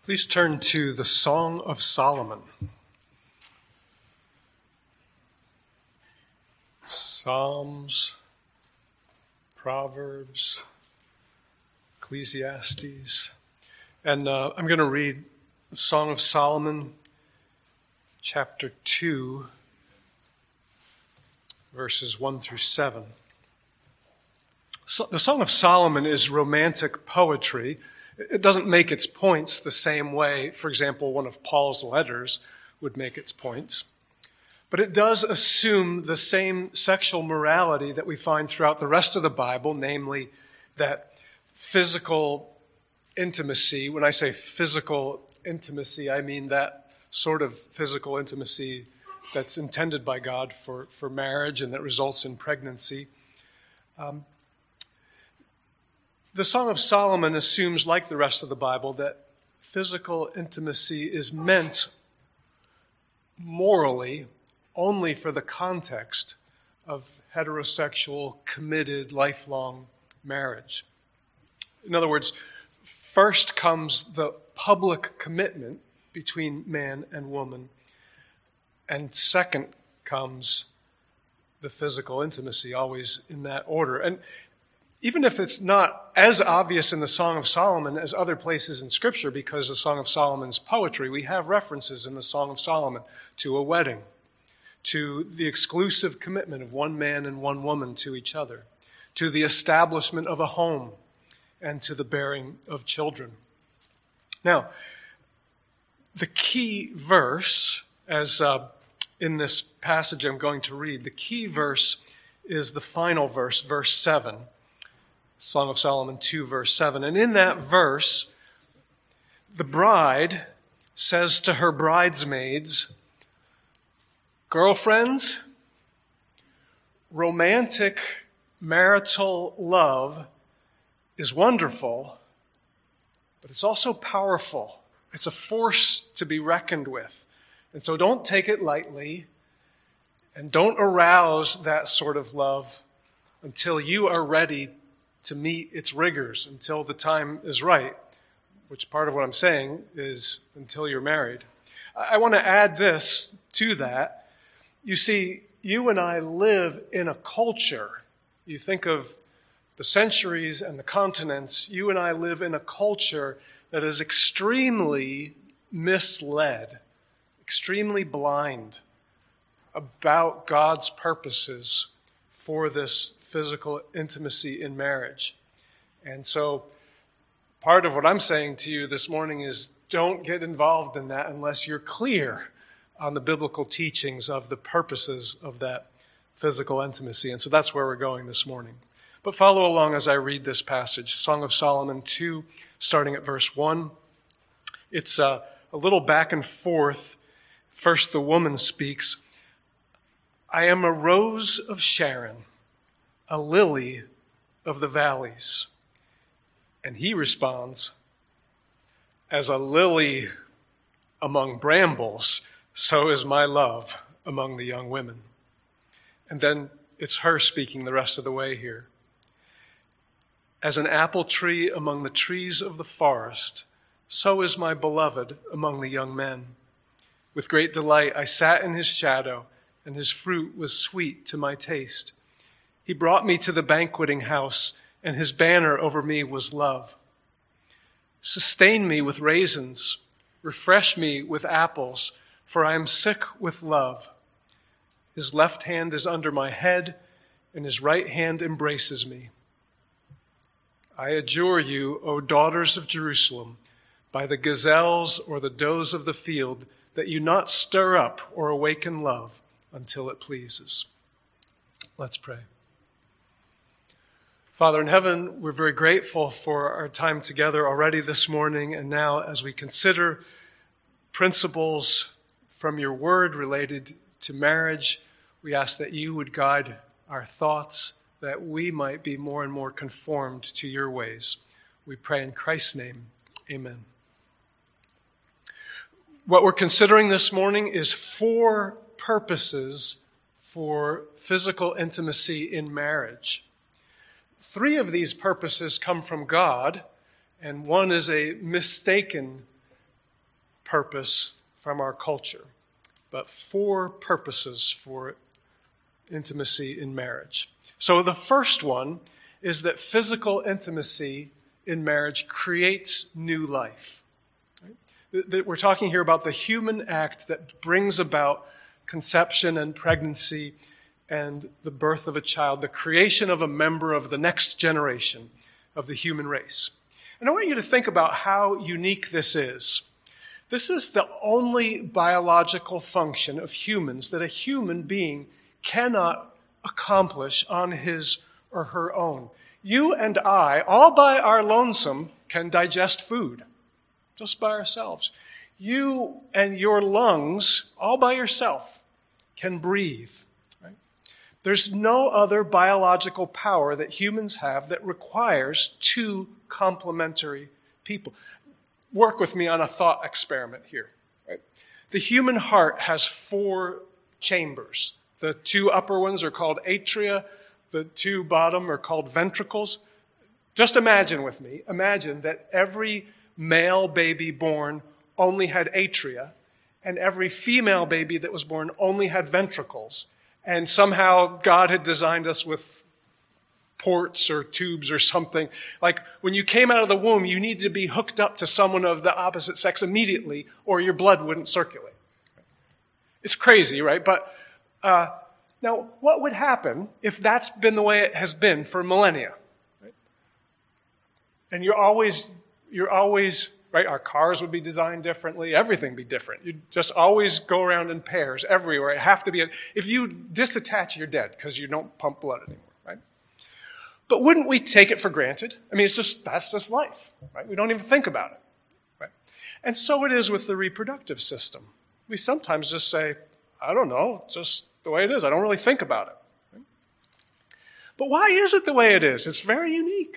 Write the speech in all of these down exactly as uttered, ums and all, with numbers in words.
Please turn to the Song of Solomon. Psalms, Proverbs, Ecclesiastes. And uh, I'm going to read the Song of Solomon, chapter two, verses one through seven. So, the Song of Solomon is romantic poetry. It doesn't make its points the same way, for example, one of Paul's letters would make its points. But it does assume the same sexual morality that we find throughout the rest of the Bible, namely that physical intimacy, when I say physical intimacy, I mean that sort of physical intimacy that's intended by God for, for marriage and that results in pregnancy. Um, The Song of Solomon assumes, like the rest of the Bible, that physical intimacy is meant morally only for the context of heterosexual, committed, lifelong marriage. In other words, first comes the public commitment between man and woman, and second comes the physical intimacy, always in that order. And even if it's not as obvious in the Song of Solomon as other places in Scripture, because the Song of Solomon's poetry, we have references in the Song of Solomon to a wedding, to the exclusive commitment of one man and one woman to each other, to the establishment of a home, and to the bearing of children. Now, the key verse, as uh, in this passage I'm going to read, the key verse is the final verse, verse seven. Song of Solomon two, verse seven. And in that verse, the bride says to her bridesmaids, "Girlfriends, romantic marital love is wonderful, but it's also powerful. It's a force to be reckoned with. And so don't take it lightly, and don't arouse that sort of love until you are ready to meet its rigors, until the time is right," which part of what I'm saying is until you're married. I want to add this to that. You see, you and I live in a culture. You think of the centuries and the continents. You and I live in a culture that is extremely misled, extremely blind about God's purposes for this physical intimacy in marriage. And so part of what I'm saying to you this morning is don't get involved in that unless you're clear on the biblical teachings of the purposes of that physical intimacy. And so that's where we're going this morning. But follow along as I read this passage, Song of Solomon two, starting at verse one. It's a, a little back and forth. First, the woman speaks, "I am a rose of Sharon, a lily of the valleys." And he responds, "As a lily among brambles, so is my love among the young women." And then it's her speaking the rest of the way here. "As an apple tree among the trees of the forest, so is my beloved among the young men. With great delight I sat in his shadow, and his fruit was sweet to my taste. He brought me to the banqueting house, and his banner over me was love. Sustain me with raisins, refresh me with apples, for I am sick with love. His left hand is under my head, and his right hand embraces me. I adjure you, O daughters of Jerusalem, by the gazelles or the does of the field, that you not stir up or awaken love until it pleases." Let's pray. Father in heaven, we're very grateful for our time together already this morning, and now as we consider principles from your word related to marriage, we ask that you would guide our thoughts, that we might be more and more conformed to your ways. We pray in Christ's name, amen. What we're considering this morning is four purposes for physical intimacy in marriage. Three of these purposes come from God, and one is a mistaken purpose from our culture, but four purposes for intimacy in marriage. So the first one is that physical intimacy in marriage creates new life. Right? We're talking here about the human act that brings about conception and pregnancy and the birth of a child, the creation of a member of the next generation of the human race. And I want you to think about how unique this is. This is the only biological function of humans that a human being cannot accomplish on his or her own. You and I, all by our lonesome, can digest food, just by ourselves. You and your lungs, all by yourself, can breathe. Right? There's no other biological power that humans have that requires two complementary people. Work with me on a thought experiment here. Right? The human heart has four chambers. The two upper ones are called atria. The two bottom are called ventricles. Just imagine with me, imagine that every male baby born only had atria, and every female baby that was born only had ventricles. And somehow God had designed us with ports or tubes or something. Like when you came out of the womb, you needed to be hooked up to someone of the opposite sex immediately, or your blood wouldn't circulate. It's crazy, right? But uh, now, what would happen if that's been the way it has been for millennia? Right? And you're always, you're always, right? Our cars would be designed differently. Everything would be different. You'd just always go around in pairs everywhere. It have to be. A, if you disattach, you're dead because you don't pump blood anymore, right? But wouldn't we take it for granted? I mean, it's just, that's just life, right? We don't even think about it, right? And so it is with the reproductive system. We sometimes just say, I don't know, just the way it is. I don't really think about it. Right? But why is it the way it is? It's very unique.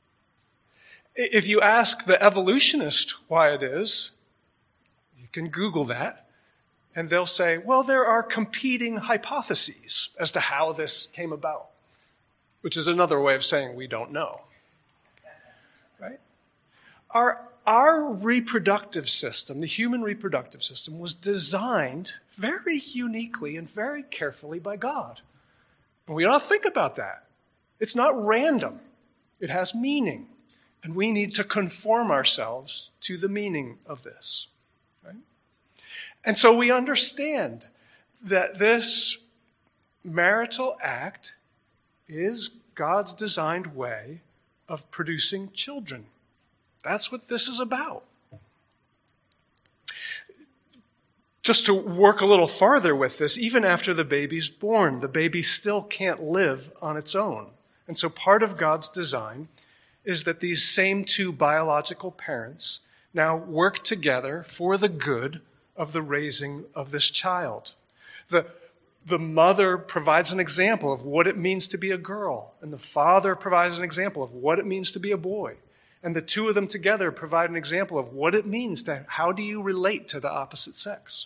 If you ask the evolutionist why it is, you can Google that, and they'll say, well, there are competing hypotheses as to how this came about, which is another way of saying we don't know. Right? Our, our reproductive system, the human reproductive system, was designed very uniquely and very carefully by God. And we ought to think about that. It's not random. It has meaning. And we need to conform ourselves to the meaning of this. Right? And so we understand that this marital act is God's designed way of producing children. That's what this is about. Just to work a little farther with this, even after the baby's born, the baby still can't live on its own. And so part of God's design is that these same two biological parents now work together for the good of the raising of this child. The, the mother provides an example of what it means to be a girl, and the father provides an example of what it means to be a boy. And the two of them together provide an example of what it means to how do you relate to the opposite sex.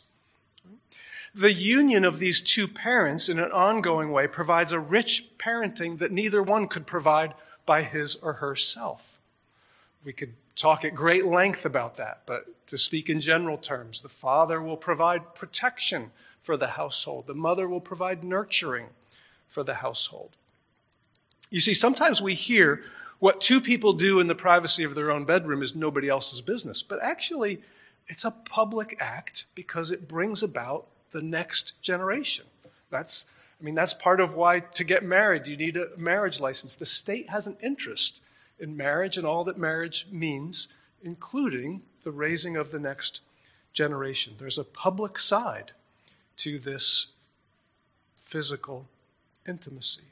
The union of these two parents in an ongoing way provides a rich parenting that neither one could provide by his or herself. We could talk at great length about that, but to speak in general terms, the father will provide protection for the household. The mother will provide nurturing for the household. You see, sometimes we hear what two people do in the privacy of their own bedroom is nobody else's business, but actually it's a public act because it brings about the next generation. That's I mean, that's part of why to get married, you need a marriage license. The state has an interest in marriage and all that marriage means, including the raising of the next generation. There's a public side to this physical intimacy.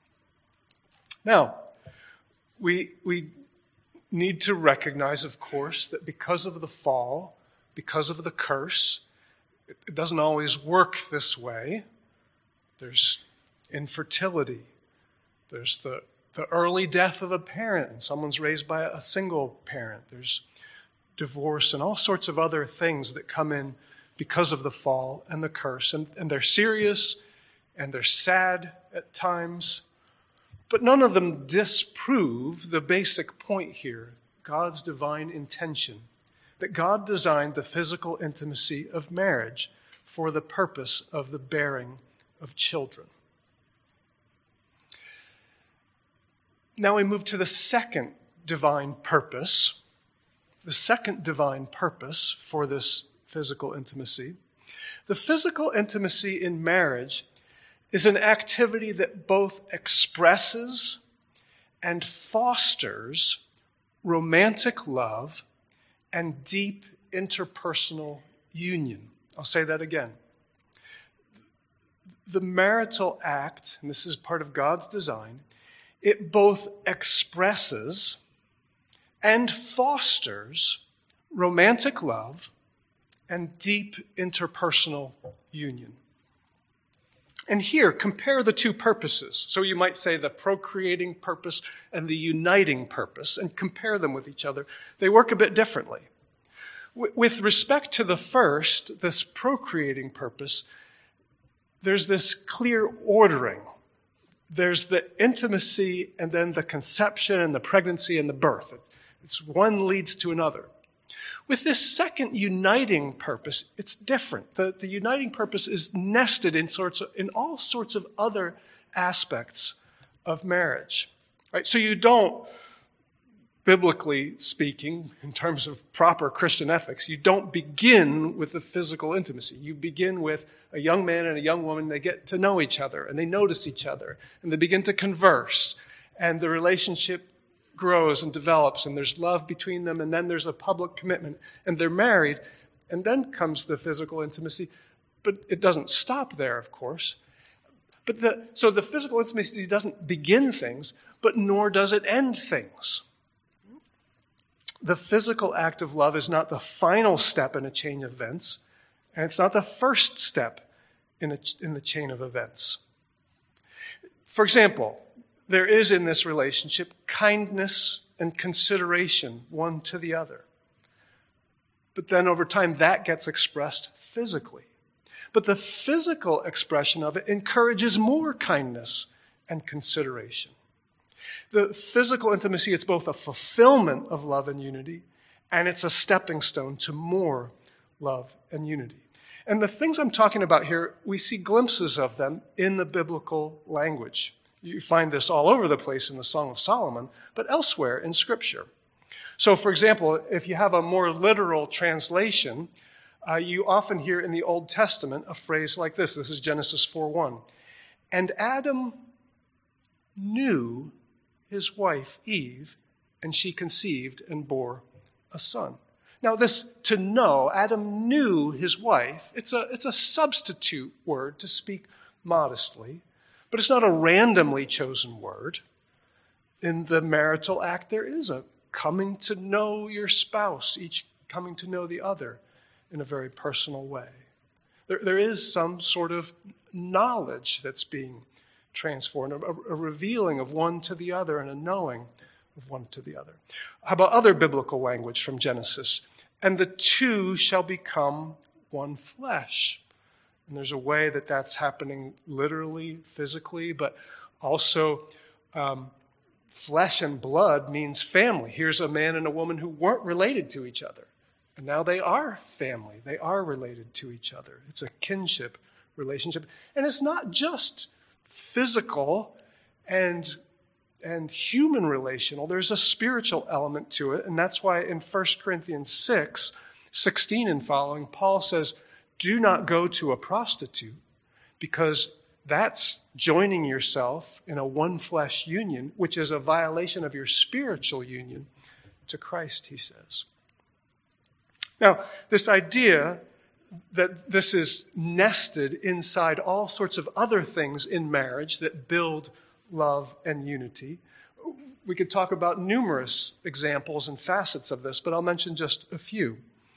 Now, we, we need to recognize, of course, that because of the fall, because of the curse, it doesn't always work this way. There's infertility. There's the, the early death of a parent, and someone's raised by a single parent. There's divorce and all sorts of other things that come in because of the fall and the curse. And, and they're serious and they're sad at times, but none of them disprove the basic point here, God's divine intention that God designed the physical intimacy of marriage for the purpose of the bearing of children. Now we move to the second divine purpose, the second divine purpose for this physical intimacy. The physical intimacy in marriage is an activity that both expresses and fosters romantic love and deep interpersonal union. I'll say that again. The marital act, and this is part of God's design, it both expresses and fosters romantic love and deep interpersonal union. And here, compare the two purposes. So you might say the procreating purpose and the uniting purpose, and compare them with each other. They work a bit differently. With respect to the first, this procreating purpose, there's this clear ordering. There's the intimacy and then the conception and the pregnancy and the birth. It's one leads to another. With this second uniting purpose, it's different. The, the uniting purpose is nested in sorts of, in all sorts of other aspects of marriage. Right? So you don't, biblically speaking, in terms of proper Christian ethics, you don't begin with the physical intimacy. You begin with a young man and a young woman. They get to know each other, and they notice each other, and they begin to converse, and the relationship grows and develops, and there's love between them, and then there's a public commitment, and they're married, and then comes the physical intimacy. But it doesn't stop there, of course. But the, so the physical intimacy doesn't begin things, but nor does it end things. The physical act of love is not the final step in a chain of events, and it's not the first step in, a, in the chain of events. For example, there is in this relationship kindness and consideration one to the other. But then over time, that gets expressed physically. But the physical expression of it encourages more kindness and consideration. The physical intimacy, it's both a fulfillment of love and unity, and it's a stepping stone to more love and unity. And the things I'm talking about here, we see glimpses of them in the biblical language. You find this all over the place in the Song of Solomon, but elsewhere in Scripture. So, for example, if you have a more literal translation, uh, you often hear in the Old Testament a phrase like this. This is Genesis four one. And Adam knew his wife Eve, and she conceived and bore a son. Now, this to know, Adam knew his wife, it's a, it's a substitute word to speak modestly. But it's not a randomly chosen word. In the marital act, there is a coming to know your spouse, each coming to know the other in a very personal way. There, there is some sort of knowledge that's being transformed, a, a revealing of one to the other and a knowing of one to the other. How about other biblical language from Genesis? And the two shall become one flesh. And there's a way that that's happening literally, physically, but also um, flesh and blood means family. Here's a man and a woman who weren't related to each other. And now they are family. They are related to each other. It's a kinship relationship. And it's not just physical and, and human relational. There's a spiritual element to it. And that's why in First Corinthians six, sixteen and following, Paul says, do not go to a prostitute, because that's joining yourself in a one-flesh union, which is a violation of your spiritual union to Christ, he says. Now, this idea that this is nested inside all sorts of other things in marriage that build love and unity, we could talk about numerous examples and facets of this, but I'll mention just a few.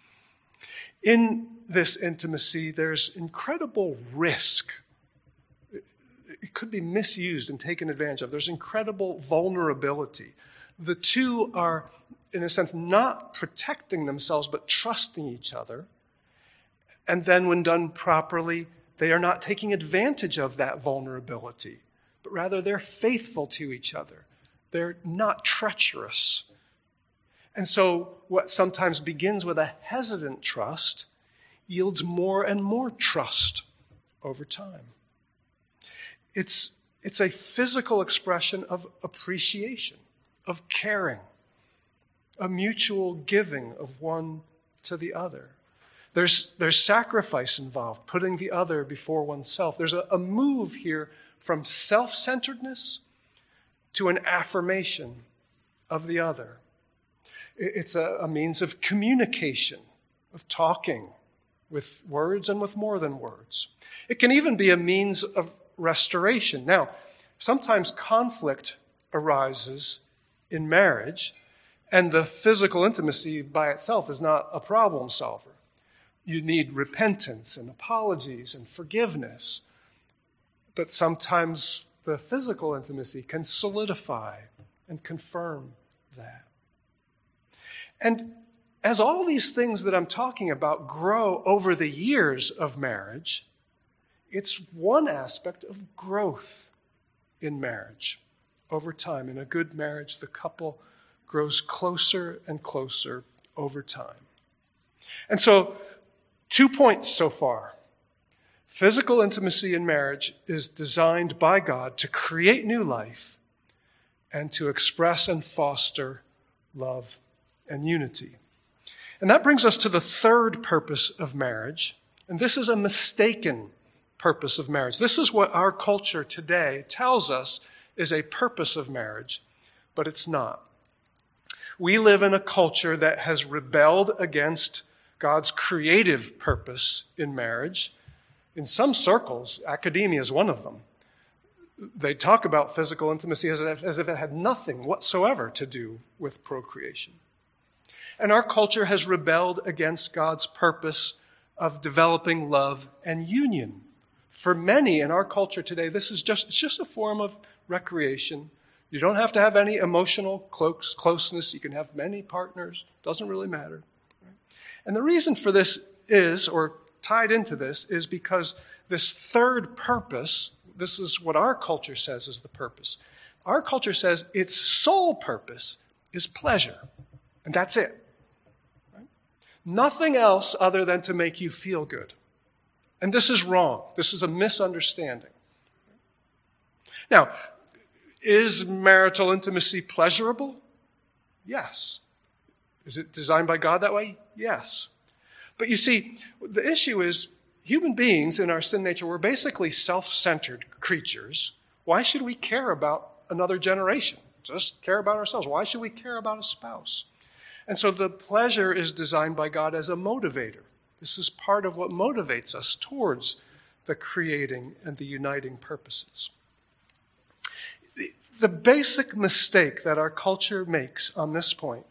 In this intimacy, there's incredible risk. It could be misused and taken advantage of. There's incredible vulnerability. The two are, in a sense, not protecting themselves, but trusting each other. And then when done properly, they are not taking advantage of that vulnerability, but rather they're faithful to each other. They're not treacherous. And so what sometimes begins with a hesitant trust yields more and more trust over time. It's, it's a physical expression of appreciation, of caring, a mutual giving of one to the other. There's, there's sacrifice involved, putting the other before oneself. There's a, a move here from self-centeredness to an affirmation of the other. It's a, a means of communication, of talking with words and with more than words. It can even be a means of restoration. Now, sometimes conflict arises in marriage, and the physical intimacy by itself is not a problem solver. You need repentance and apologies and forgiveness. But sometimes the physical intimacy can solidify and confirm that. And as all these things that I'm talking about grow over the years of marriage, it's one aspect of growth in marriage. Over time, in a good marriage, the couple grows closer and closer over time. And so, two points so far. Physical intimacy in marriage is designed by God to create new life and to express and foster love and unity. And that brings us to the third purpose of marriage, and this is a mistaken purpose of marriage. This is what our culture today tells us is a purpose of marriage, but it's not. We live in a culture that has rebelled against God's creative purpose in marriage. In some circles, academia is one of them. They talk about physical intimacy as if, as if it had nothing whatsoever to do with procreation. And our culture has rebelled against God's purpose of developing love and union. For many in our culture today, this is just, it's just a form of recreation. You don't have to have any emotional close, closeness. You can have many partners. Doesn't really matter. And the reason for this is, or tied into this, is because this third purpose, this is what our culture says is the purpose. Our culture says its sole purpose is pleasure. And that's it. Right? Nothing else other than to make you feel good. And this is wrong. This is a misunderstanding. Now, is marital intimacy pleasurable? Yes. Is it designed by God that way? Yes. But you see, the issue is human beings in our sin nature, we're basically self-centered creatures. Why should we care about another generation? Just care about ourselves. Why should we care about a spouse? And so the pleasure is designed by God as a motivator. This is part of what motivates us towards the creating and the uniting purposes. The, the basic mistake that our culture makes on this point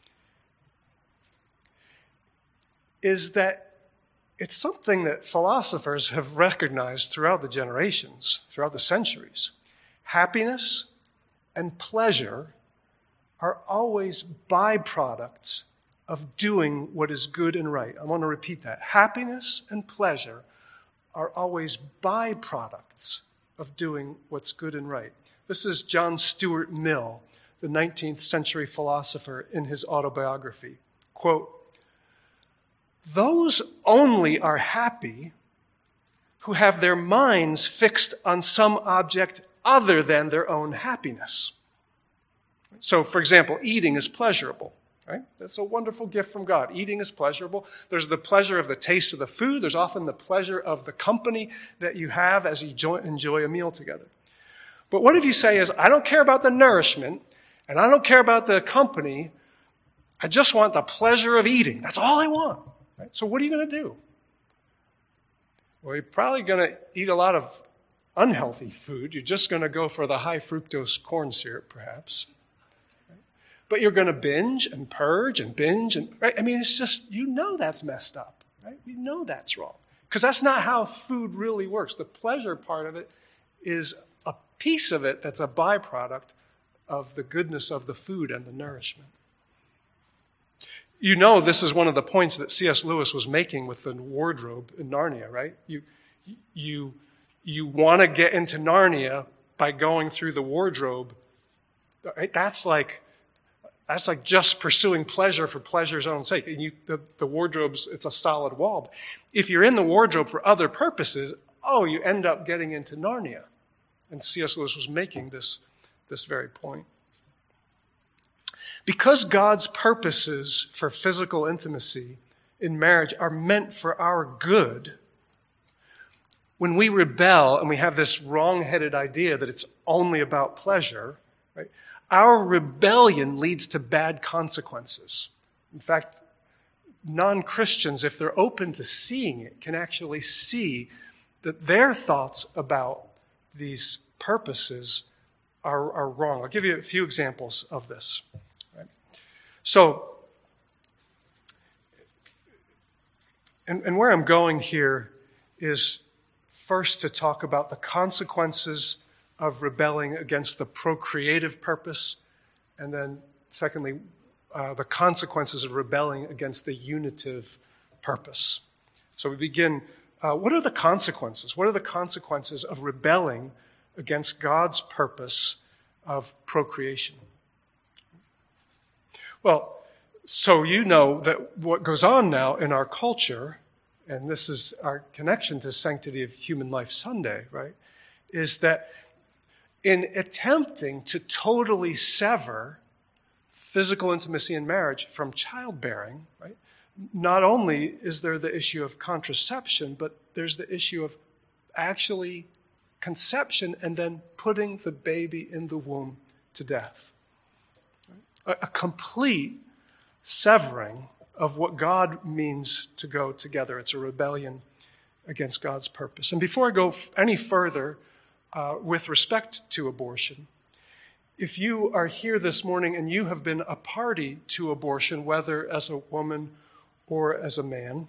is that it's something that philosophers have recognized throughout the generations, throughout the centuries. Happiness and pleasure are always byproducts of doing what is good and right. I want to repeat that. Happiness and pleasure are always byproducts of doing what's good and right. This is John Stuart Mill, the nineteenth century philosopher, in his autobiography. Quote, "Those only are happy who have their minds fixed on some object other than their own happiness." So, for example, eating is pleasurable. Right? That's a wonderful gift from God. Eating is pleasurable. There's the pleasure of the taste of the food. There's often the pleasure of the company that you have as you enjoy a meal together. But what if you say is, I don't care about the nourishment, and I don't care about the company. I just want the pleasure of eating. That's all I want. Right? So what are you going to do? Well, you're probably going to eat a lot of unhealthy food. You're just going to go for the high fructose corn syrup, perhaps. But you're going to binge and purge and binge. and right? I mean, it's just, you know that's messed up. Right? You know that's wrong. Because that's not how food really works. The pleasure part of it is a piece of it that's a byproduct of the goodness of the food and the nourishment. You know this is one of the points that C S Lewis was making with the wardrobe in Narnia, right? You, you, you want to get into Narnia by going through the wardrobe. Right? That's like That's like just pursuing pleasure for pleasure's own sake. And you, the, the wardrobe's, it's a solid wall. If you're in the wardrobe for other purposes, oh, you end up getting into Narnia. And C S Lewis was making this, this very point. Because God's purposes for physical intimacy in marriage are meant for our good, when we rebel and we have this wrong-headed idea that it's only about pleasure, right, our rebellion leads to bad consequences. In fact, non-Christians, if they're open to seeing it, can actually see that their thoughts about these purposes are, are wrong. I'll give you a few examples of this. Right? So, and, and where I'm going here is first to talk about the consequences of rebelling against the procreative purpose, and then secondly, uh, the consequences of rebelling against the unitive purpose. So we begin, uh, what are the consequences? What are the consequences of rebelling against God's purpose of procreation? Well, so you know that what goes on now in our culture, and this is our connection to Sanctity of Human Life Sunday, right, is that in attempting to totally sever physical intimacy in marriage from childbearing, right, not only is there the issue of contraception, but there's the issue of actually conception and then putting the baby in the womb to death. A, a complete severing of what God means to go together. It's a rebellion against God's purpose. And before I go f- any further uh, with respect to abortion, if you are here this morning and you have been a party to abortion, whether as a woman or as a man,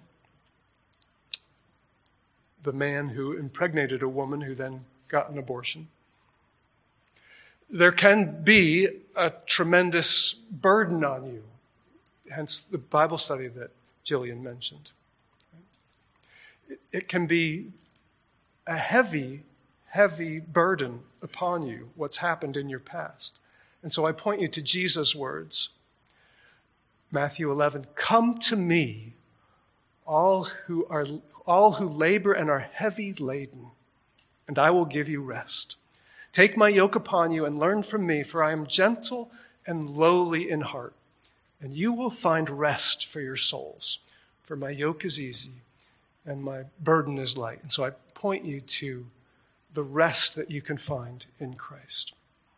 the man who impregnated a woman who then got an abortion, there can be a tremendous burden on you. Hence the Bible study that Jillian mentioned. It, it can be a heavy, heavy burden upon you, what's happened in your past. And so I point you to Jesus' words. Matthew eleven, "Come to me, all who are all who labor and are heavy laden, and I will give you rest. Take my yoke upon you and learn from me, for I am gentle and lowly in heart, and you will find rest for your souls. For my yoke is easy and my burden is light." And so I point you to the rest that you can find in Christ.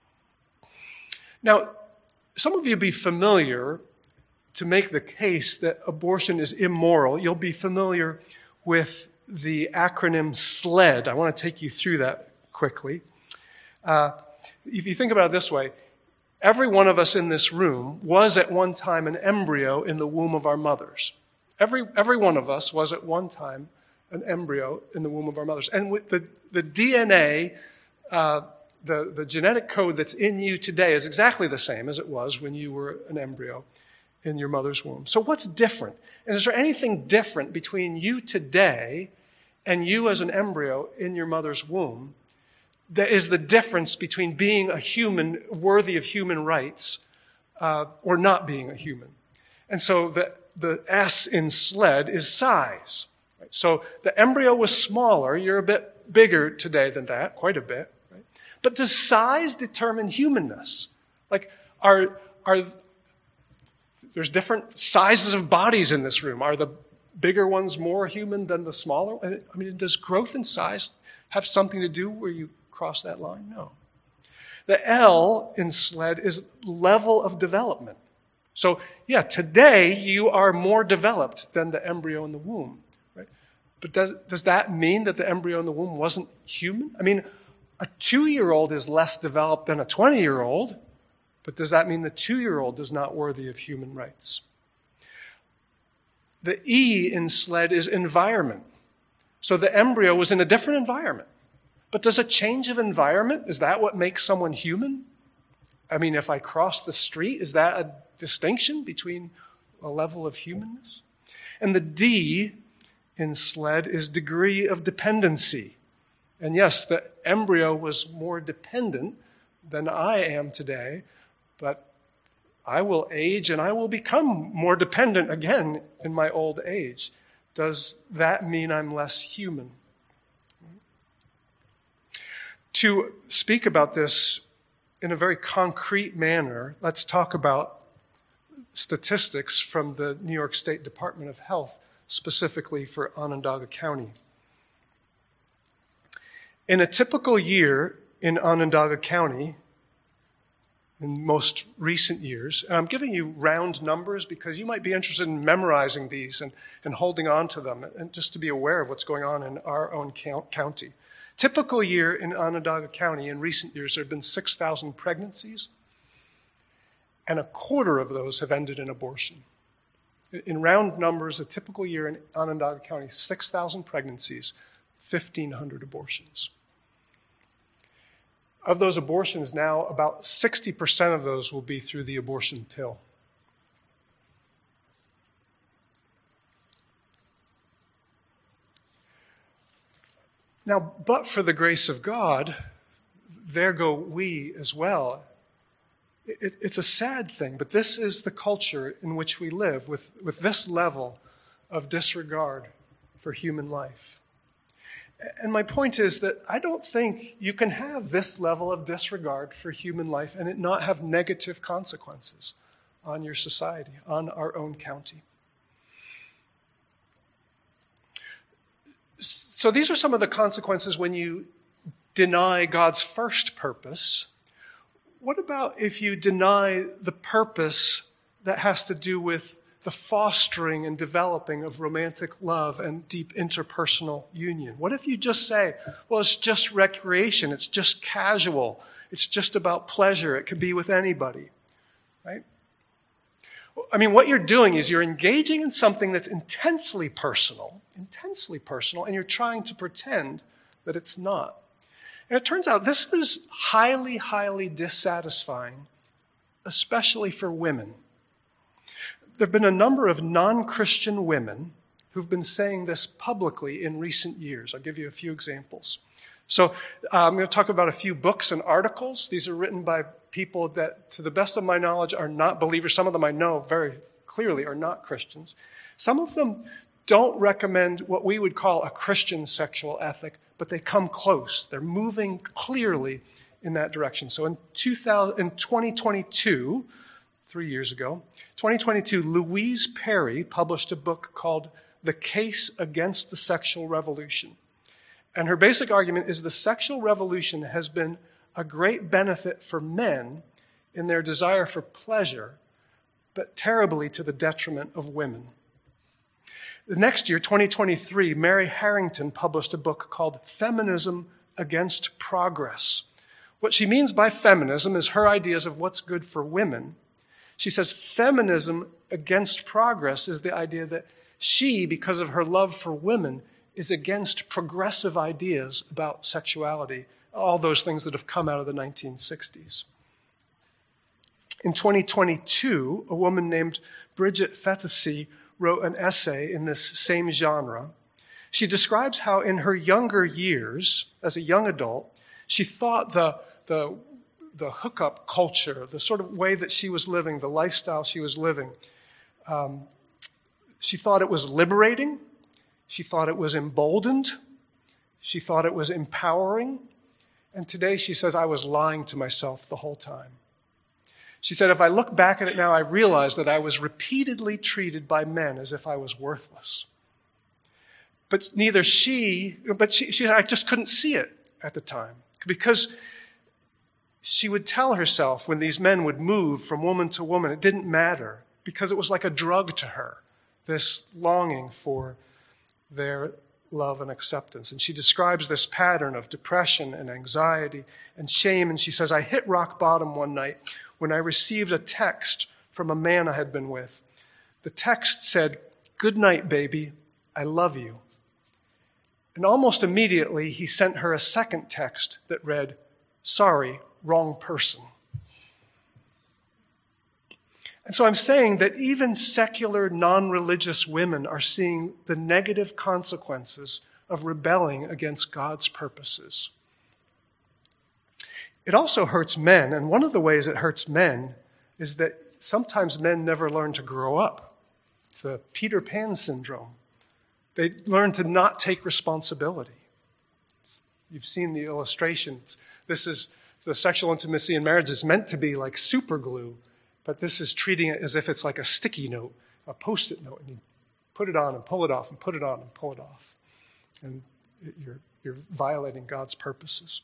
Now, some of you will be familiar to make the case that abortion is immoral. You'll be familiar with the acronym SLED. I want to take you through that quickly. Uh, if you think about it this way, every one of us in this room was at one time an embryo in the womb of our mothers. Every, every one of us was at one time an embryo in the womb of our mothers. And with the, the D N A, uh, the, the genetic code that's in you today is exactly the same as it was when you were an embryo in your mother's womb. So what's different? And is there anything different between you today and you as an embryo in your mother's womb that is the difference between being a human worthy of human rights uh, or not being a human? And so the, the S in SLED is size. Right? So the embryo was smaller. You're a bit bigger today than that, quite a bit. Right? But does size determine humanness? Like, are are there's different sizes of bodies in this room. Are the bigger ones more human than the smaller? I mean, does growth in size have something to do where you cross that line? No. The L in SLED is level of development. So, yeah, today you are more developed than the embryo in the womb, right? But does, does that mean that the embryo in the womb wasn't human? I mean, a two-year-old is less developed than a twenty-year-old, but does that mean the two-year-old is not worthy of human rights? The E in SLED is environment. So the embryo was in a different environment. But does a change of environment, is that what makes someone human? I mean, if I cross the street, is that a distinction between a level of humanness? And the D in SLED is degree of dependency. And yes, the embryo was more dependent than I am today, but I will age and I will become more dependent again in my old age. Does that mean I'm less human? To speak about this in a very concrete manner, let's talk about statistics from the New York State Department of Health, specifically for Onondaga County. In a typical year in Onondaga County, in most recent years, and I'm giving you round numbers because you might be interested in memorizing these and, and holding on to them, and just to be aware of what's going on in our own county. Typical year in Onondaga County in recent years, there have been six thousand pregnancies, and a quarter of those have ended in abortion. In round numbers, a typical year in Onondaga County, six thousand pregnancies, fifteen hundred abortions. Of those abortions now, about sixty percent of those will be through the abortion pill. Now, but for the grace of God, there go we as well. It, it's a sad thing, but this is the culture in which we live, with, with this level of disregard for human life. And my point is that I don't think you can have this level of disregard for human life and it not have negative consequences on your society, on our own county. So these are some of the consequences when you deny God's first purpose. What about if you deny the purpose that has to do with the fostering and developing of romantic love and deep interpersonal union? What if you just say, well, it's just recreation, it's just casual, it's just about pleasure, it can be with anybody, right? I mean, what you're doing is you're engaging in something that's intensely personal, intensely personal, and you're trying to pretend that it's not. And it turns out this is highly, highly dissatisfying, especially for women. There have been a number of non-Christian women who've been saying this publicly in recent years. I'll give you a few examples. So uh, I'm going to talk about a few books and articles. These are written by people that, to the best of my knowledge, are not believers. Some of them I know very clearly are not Christians. Some of them don't recommend what we would call a Christian sexual ethic, but they come close. They're moving clearly in that direction. So in, two thousand, in twenty twenty-two, three years ago, twenty twenty-two, Louise Perry published a book called The Case Against the Sexual Revolution. And her basic argument is the sexual revolution has been a great benefit for men in their desire for pleasure, but terribly to the detriment of women. The next year, twenty twenty-three, Mary Harrington published a book called Feminism Against Progress. What she means by feminism is her ideas of what's good for women. She says feminism against progress is the idea that she, because of her love for women, is against progressive ideas about sexuality, all those things that have come out of the nineteen sixties. In twenty twenty-two, a woman named Bridget Phetasy wrote an essay in this same genre. She describes how in her younger years, as a young adult, she thought the, the, the hookup culture, the sort of way that she was living, the lifestyle she was living, um, she thought it was liberating. She thought it was emboldened. She thought it was empowering. And today she says, I was lying to myself the whole time. She said, if I look back at it now, I realize that I was repeatedly treated by men as if I was worthless. But neither she, but she, she said, I just couldn't see it at the time. Because she would tell herself when these men would move from woman to woman, it didn't matter. Because it was like a drug to her, this longing for their love and acceptance. And she describes this pattern of depression and anxiety and shame. And she says, I hit rock bottom one night when I received a text from a man I had been with. The text said, good night, baby, I love you. And almost immediately, he sent her a second text that read, sorry, wrong person. And so I'm saying that even secular, non-religious women are seeing the negative consequences of rebelling against God's purposes. It also hurts men, and one of the ways it hurts men is that sometimes men never learn to grow up. It's a Peter Pan syndrome. They learn to not take responsibility. You've seen the illustrations. This is the sexual intimacy in marriage is meant to be like super glue, but this is treating it as if it's like a sticky note, a Post-it note, and you put it on and pull it off and put it on and pull it off. And you're, you're violating God's purposes.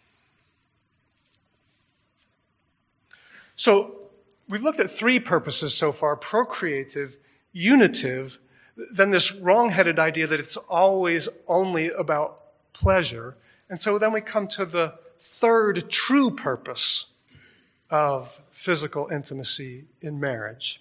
So we've looked at three purposes so far: procreative, unitive, then this wrong-headed idea that it's always only about pleasure. And so then we come to the third true purpose of physical intimacy in marriage.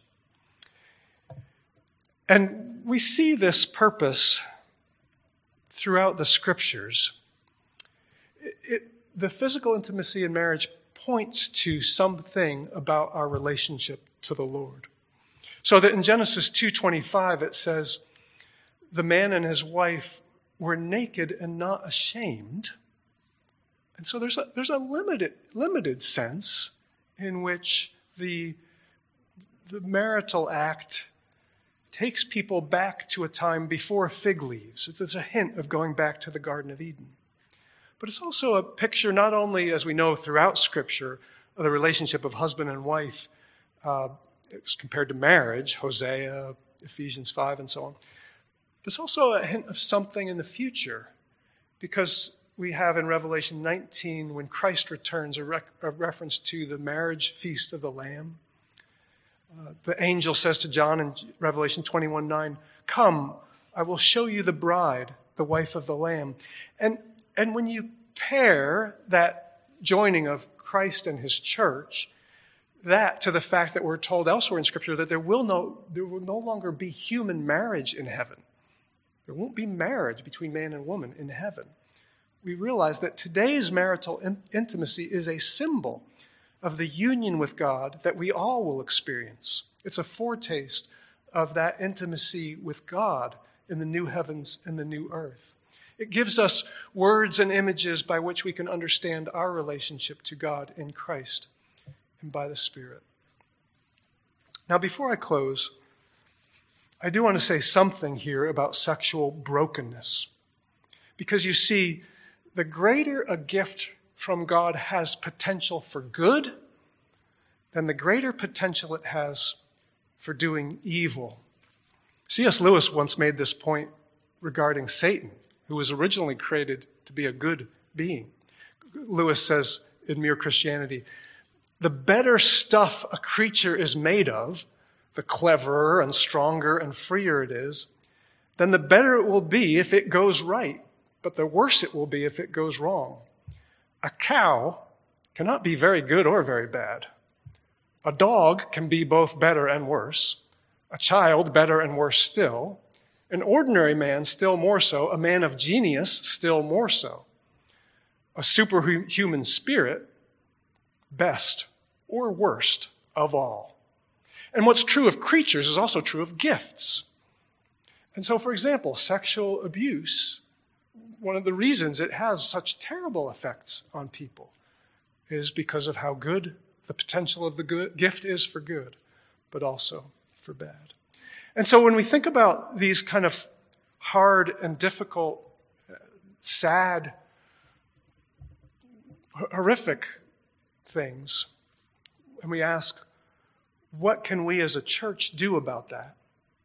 And we see this purpose throughout the Scriptures. It, it, the physical intimacy in marriage points to something about our relationship to the Lord. So that in Genesis two twenty-five it says, the man and his wife were naked and not ashamed. And so there's a, there's a limited, limited sense in which the, the marital act takes people back to a time before fig leaves. It's, it's a hint of going back to the Garden of Eden. But it's also a picture, not only, as we know throughout Scripture, of the relationship of husband and wife uh, as compared to marriage, Hosea, Ephesians five, and so on. But it's also a hint of something in the future, because we have in Revelation nineteen, when Christ returns, a, rec- a reference to the marriage feast of the Lamb. Uh, the angel says to John in Revelation twenty-one nine, "Come, I will show you the bride, the wife of the Lamb." And, and when you pair that joining of Christ and his church, that to the fact that we're told elsewhere in Scripture that there will no, there will no longer be human marriage in heaven. There won't be marriage between man and woman in heaven. We realize that today's marital in- intimacy is a symbol of the union with God that we all will experience. It's a foretaste of that intimacy with God in the new heavens and the new earth. It gives us words and images by which we can understand our relationship to God in Christ and by the Spirit. Now, before I close, I do want to say something here about sexual brokenness. Because you see, the greater a gift from God has potential for good, then the greater potential it has for doing evil. C S Lewis once made this point regarding Satan, who was originally created to be a good being. Lewis says in Mere Christianity, the better stuff a creature is made of, the cleverer and stronger and freer it is, then the better it will be if it goes right, but the worse it will be if it goes wrong. A cow cannot be very good or very bad. A dog can be both better and worse. A child better and worse still. An ordinary man still more so. A man of genius still more so. A superhuman spirit best or worst of all. And what's true of creatures is also true of gifts. And so, for example, sexual abuse, one of the reasons it has such terrible effects on people is because of how good the potential of the good gift is for good, but also for bad. And so when we think about these kind of hard and difficult, sad, horrific things, and we ask, what can we as a church do about that?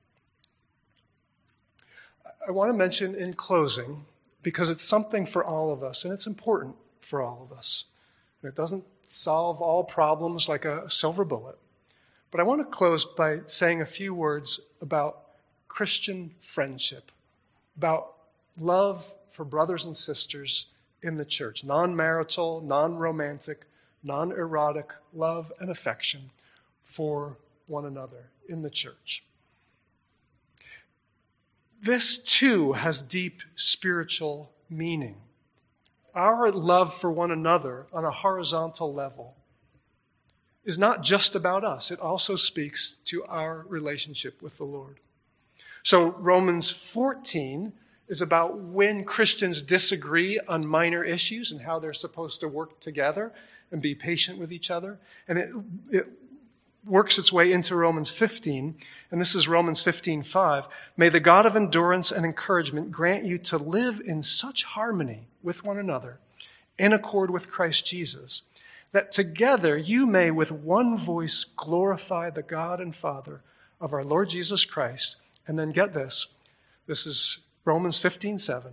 I want to mention in closing, because it's something for all of us, and it's important for all of us. And it doesn't solve all problems like a silver bullet. But I want to close by saying a few words about Christian friendship, about love for brothers and sisters in the church, non-marital, non-romantic, non-erotic love and affection for one another in the church. This, too, has deep spiritual meaning. Our love for one another on a horizontal level is not just about us. It also speaks to our relationship with the Lord. So Romans fourteen is about when Christians disagree on minor issues and how they're supposed to work together and be patient with each other. And it, it works its way into Romans fifteen, and this is Romans fifteen five. May the God of endurance and encouragement grant you to live in such harmony with one another, in accord with Christ Jesus, that together you may with one voice glorify the God and Father of our Lord Jesus Christ. And then get this, this is Romans fifteen seven.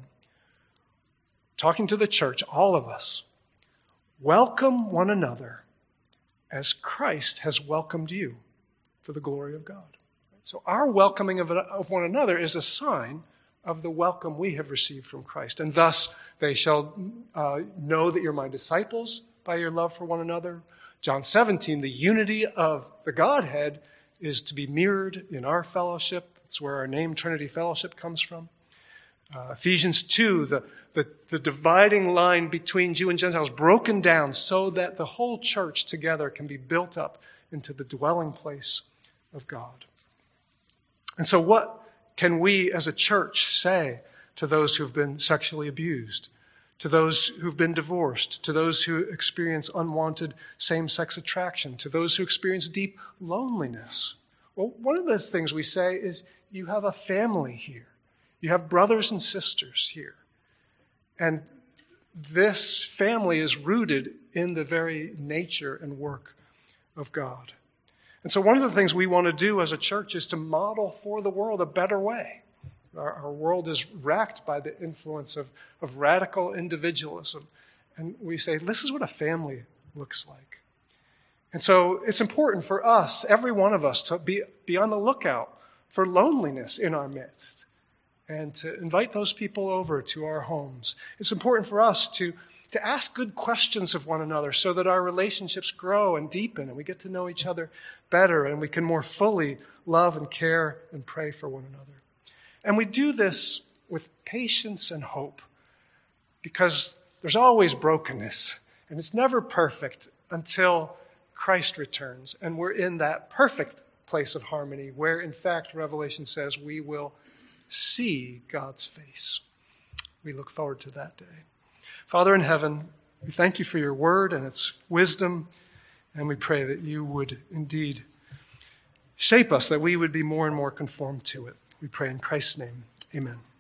Talking to the church, all of us, welcome one another as Christ has welcomed you for the glory of God. So our welcoming of, of one another is a sign of the welcome we have received from Christ. And thus they shall uh, know that you're my disciples by your love for one another. John seventeen, the unity of the Godhead is to be mirrored in our fellowship. It's where our name Trinity Fellowship comes from. Uh, Ephesians two, the, the, the dividing line between Jew and Gentiles broken down so that the whole church together can be built up into the dwelling place of God. And so what can we as a church say to those who've been sexually abused, to those who've been divorced, to those who experience unwanted same-sex attraction, to those who experience deep loneliness? Well, one of those things we say is you have a family here. You have brothers and sisters here. And this family is rooted in the very nature and work of God. And so one of the things we want to do as a church is to model for the world a better way. Our, our world is racked by the influence of, of radical individualism. And we say, this is what a family looks like. And so it's important for us, every one of us, to be, be on the lookout for loneliness in our midst, and to invite those people over to our homes. It's important for us to, to ask good questions of one another so that our relationships grow and deepen and we get to know each other better and we can more fully love and care and pray for one another. And we do this with patience and hope because there's always brokenness and it's never perfect until Christ returns and we're in that perfect place of harmony where, in fact, Revelation says we will see God's face. We look forward to that day. Father in heaven, we thank you for your word and its wisdom, and we pray that you would indeed shape us, that we would be more and more conformed to it. We pray in Christ's name. Amen.